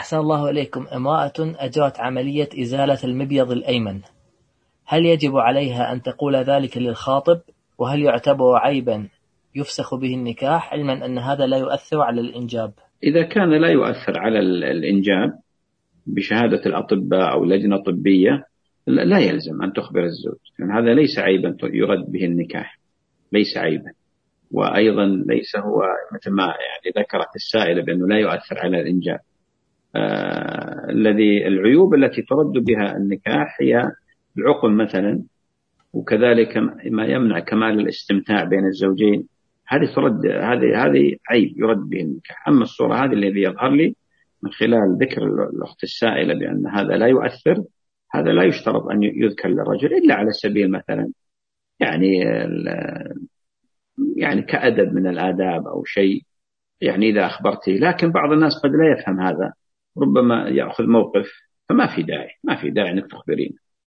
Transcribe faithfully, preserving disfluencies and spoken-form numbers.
أحسن الله إليكم، امرأة أجرت عملية إزالة المبيض الأيمن، هل يجب عليها أن تقول ذلك للخاطب؟ وهل يعتبر عيبا يفسخ به النكاح، علما أن هذا لا يؤثر على الإنجاب؟ إذا كان لا يؤثر على الإنجاب بشهادة الأطباء أو لجنة طبية لا يلزم أن تخبر الزوج، لأن هذا ليس عيبا يرد به النكاح، ليس عيبا. وأيضا ليس هو مثل ما يعني ذكرت السائلة بأنه لا يؤثر على الإنجاب. آه الذي العيوب التي ترد بها النكاح هي العقم مثلا، وكذلك ما يمنع كمال الاستمتاع بين الزوجين، هذه ترد، هذه هذه عيب يرد به النكاح. أما الصورة هذه الذي يظهر لي من خلال ذكر الأخت السائلة بأن هذا لا يؤثر، هذا لا يشترط أن يذكر للرجل إلا على سبيل مثلا يعني يعني كأدب من الآداب أو شيء، يعني إذا أخبرته. لكن بعض الناس قد لا يفهم هذا، ربما يأخذ موقف، فما في داعي ما في داعي أنك تخبرين.